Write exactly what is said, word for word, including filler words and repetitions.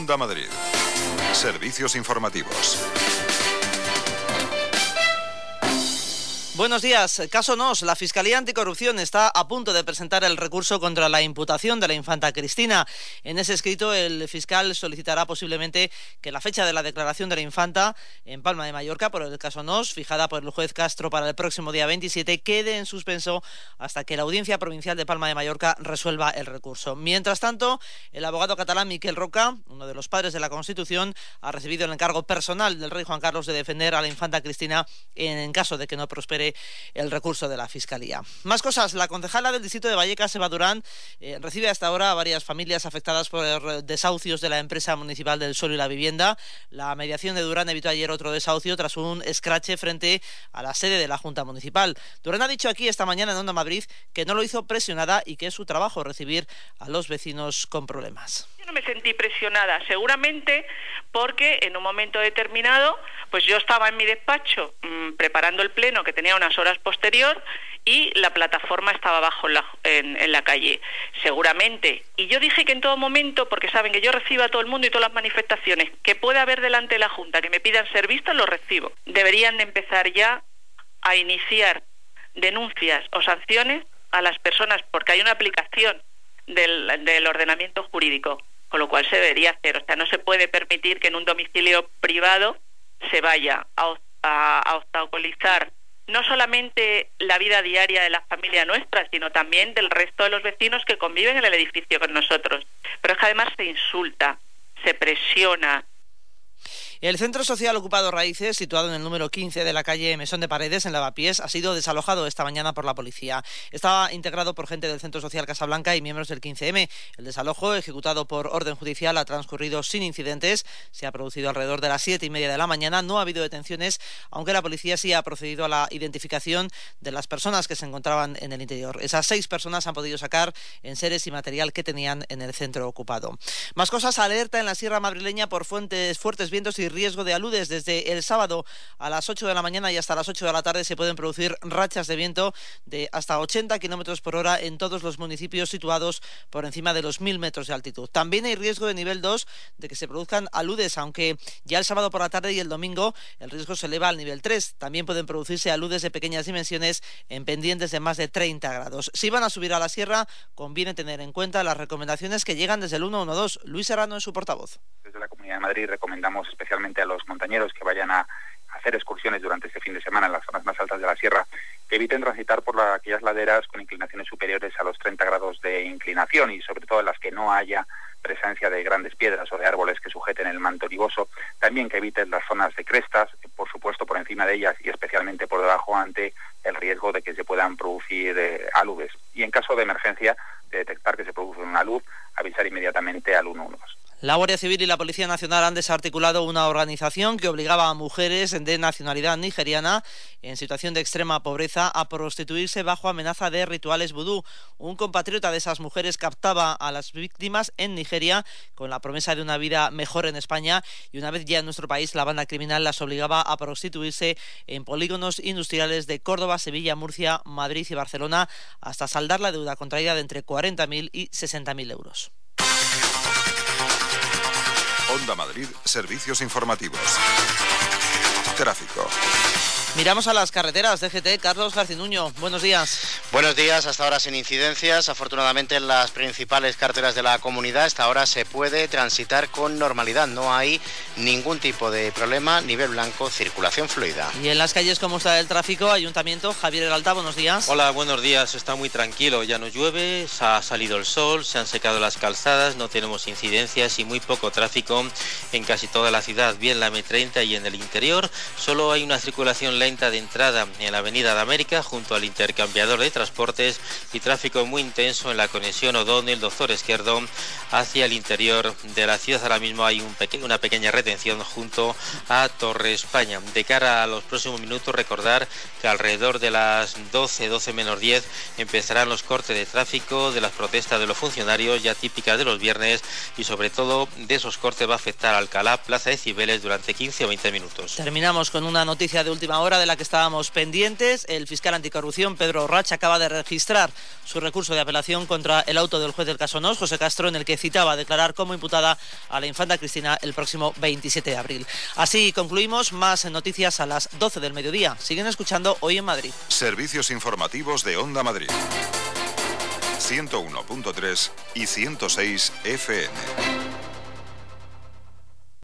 Onda Madrid. Servicios informativos. Buenos días. Caso Nos. La Fiscalía Anticorrupción está a punto de presentar el recurso contra la imputación de la infanta Cristina. En ese escrito, el fiscal solicitará posiblemente que la fecha de la declaración de la infanta en Palma de Mallorca por el caso Nos, fijada por el juez Castro para el próximo día veintisiete, quede en suspenso hasta que la Audiencia Provincial de Palma de Mallorca resuelva el recurso. Mientras tanto, el abogado catalán Miquel Roca, uno de los padres de la Constitución, ha recibido el encargo personal del rey Juan Carlos de defender a la infanta Cristina en caso de que no prospere el recurso de la Fiscalía. Más cosas. La concejala del distrito de Vallecas, Eva Durán, eh, recibe hasta ahora a varias familias afectadas por desahucios de la empresa municipal del suelo y la vivienda. La mediación de Durán evitó ayer otro desahucio tras un escrache frente a la sede de la Junta Municipal. Durán ha dicho aquí esta mañana en Onda Madrid que no lo hizo presionada y que es su trabajo recibir a los vecinos con problemas. Yo no me sentí presionada, seguramente porque en un momento determinado pues yo estaba en mi despacho mmm, preparando el pleno, que tenía unas horas posterior, y la plataforma estaba abajo en la, en, en la calle, seguramente. Y yo dije que en todo momento, porque saben que yo recibo a todo el mundo y todas las manifestaciones que pueda haber delante de la Junta que me pidan ser vistas, los recibo. Deberían de empezar ya a iniciar denuncias o sanciones a las personas, porque hay una aplicación del, del ordenamiento jurídico, con lo cual se debería hacer. O sea, no se puede permitir que en un domicilio privado se vaya a, a, a obstaculizar no solamente la vida diaria de la familia nuestra, sino también del resto de los vecinos que conviven en el edificio con nosotros. Pero es que además se insulta, se presiona. El Centro Social Ocupado Raíces, situado en el número quince de la calle Mesón de Paredes, en Lavapiés, ha sido desalojado esta mañana por la policía. Estaba integrado por gente del Centro Social Casablanca y miembros del quince eme. El desalojo, ejecutado por orden judicial, ha transcurrido sin incidentes. Se ha producido alrededor de las siete y media de la mañana. No ha habido detenciones, aunque la policía sí ha procedido a la identificación de las personas que se encontraban en el interior. Esas seis personas han podido sacar enseres y material que tenían en el centro ocupado. Más cosas. Alerta en la Sierra Madrileña por fuentes, fuertes vientos y riesgo de aludes. Desde el sábado a las ocho de la mañana y hasta las ocho de la tarde se pueden producir rachas de viento de hasta ochenta kilómetros por hora en todos los municipios situados por encima de los mil metros de altitud. También hay riesgo de nivel dos de que se produzcan aludes, aunque ya el sábado por la tarde y el domingo el riesgo se eleva al nivel tres. También pueden producirse aludes de pequeñas dimensiones en pendientes de más de treinta grados. Si van a subir a la sierra, conviene tener en cuenta las recomendaciones que llegan desde el ciento doce. Luis Serrano es su portavoz. Desde la Comunidad de Madrid recomendamos especialmente a los montañeros que vayan a hacer excursiones durante este fin de semana en las zonas más altas de la sierra, que eviten transitar por la, aquellas laderas con inclinaciones superiores a los treinta grados de inclinación y sobre todo en las que no haya presencia de grandes piedras o de árboles que sujeten el manto olivoso. También que eviten las zonas de crestas, por supuesto por encima de ellas y especialmente por debajo, ante el riesgo de que se puedan producir eh, aludes. Y en caso de emergencia, de detectar que se produce una alud, avisar inmediatamente al ciento doce. La Guardia Civil y la Policía Nacional han desarticulado una organización que obligaba a mujeres de nacionalidad nigeriana en situación de extrema pobreza a prostituirse bajo amenaza de rituales vudú. Un compatriota de esas mujeres captaba a las víctimas en Nigeria con la promesa de una vida mejor en España, y una vez ya en nuestro país la banda criminal las obligaba a prostituirse en polígonos industriales de Córdoba, Sevilla, Murcia, Madrid y Barcelona hasta saldar la deuda contraída de entre cuarenta mil y sesenta mil euros. Onda Madrid, servicios informativos. Tráfico. Miramos a las carreteras. D G T, Carlos Garcinuño, buenos días. Buenos días, hasta ahora sin incidencias. Afortunadamente en las principales carreteras de la comunidad hasta ahora se puede transitar con normalidad. No hay ningún tipo de problema, nivel blanco, circulación fluida. Y en las calles, ¿cómo está el tráfico? Ayuntamiento, Javier Heralta, buenos días. Hola, buenos días. Está muy tranquilo, ya no llueve, ha salido el sol, se han secado las calzadas, no tenemos incidencias y muy poco tráfico en casi toda la ciudad. Bien la eme treinta y en el interior solo hay una circulación lenta de entrada en la avenida de América junto al intercambiador de transportes y tráfico muy intenso en la conexión O'Donnell Doctor Izquierdo hacia el interior de la ciudad. Ahora mismo hay un peque- una pequeña retención junto a Torre España. De cara a los próximos minutos, recordar que alrededor de las doce, doce menos diez empezarán los cortes de tráfico de las protestas de los funcionarios ya típicas de los viernes, y sobre todo de esos cortes va a afectar a Alcalá, Plaza de Cibeles durante quince o veinte minutos. Terminamos Terminamos con una noticia de última hora de la que estábamos pendientes. El fiscal anticorrupción, Pedro Orrach, acaba de registrar su recurso de apelación contra el auto del juez del caso Nos, José Castro, en el que citaba a declarar como imputada a la infanta Cristina el próximo veintisiete de abril. Así concluimos. Más noticias a las doce del mediodía. Siguen escuchando Hoy en Madrid. Servicios informativos de Onda Madrid. ciento uno punto tres y ciento seis F M.